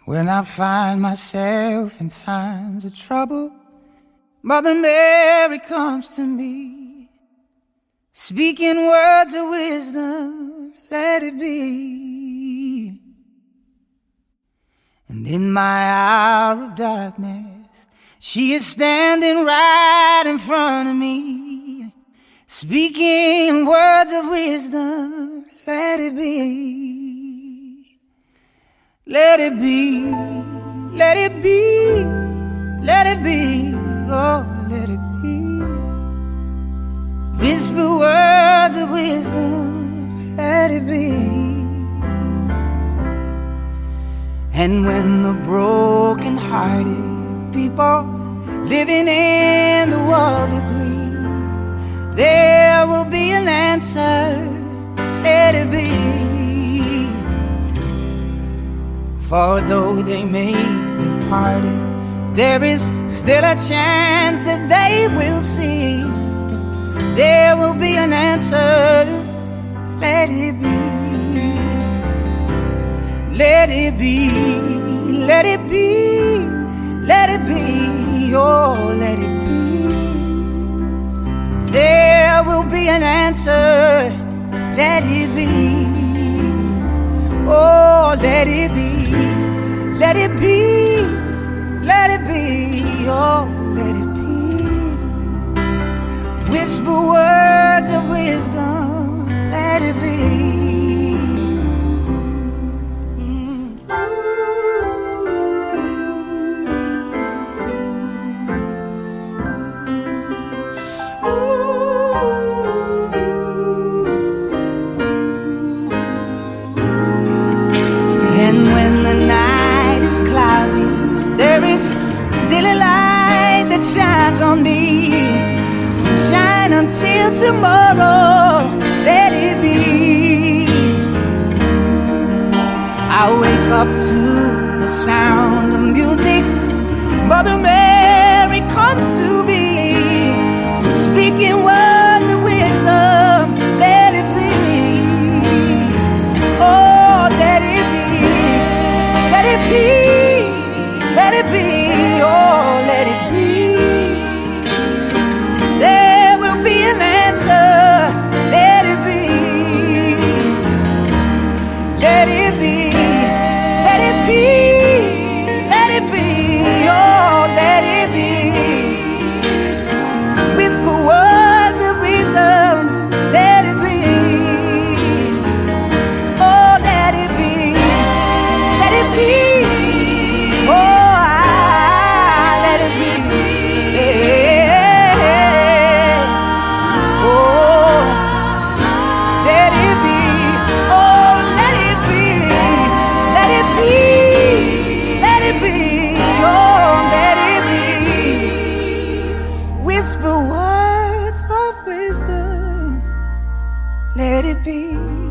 When I find myself in times of trouble, Mother Mary comes to me, speaking words of wisdom, let it be. And in my hour of darkness, she is standing right in front of me, speaking words of wisdom, let it be. Let it be, let it be, let it be, oh, let it be. Whisper words of wisdom, let it be. And when the broken-hearted people living in the world agree, there will be an answer, let it be. For though they may be parted, there is still a chance that they will see. There will be an answer, let it be. Let it be, let it be, let it be, oh, let it be. There will be an answer, let it be. Oh, let it be. Let it be, let it be, oh, let it be. Whisper words of wisdom, let it be. And when the night is cloudy, there is still a light that shines on me. Shine until tomorrow, let it be. I wake up to the sound of music. Mother Mary comes to me, speaking words of wisdom, let it be. Oh, let it be. Let it be, let it be, oh, let it be. There will be an answer, let it be. Let it be, let it be, let it be, oh, let it be. Whisper words of wisdom, let it be. Oh, let it be, let it be. Whisper words of wisdom, let it be.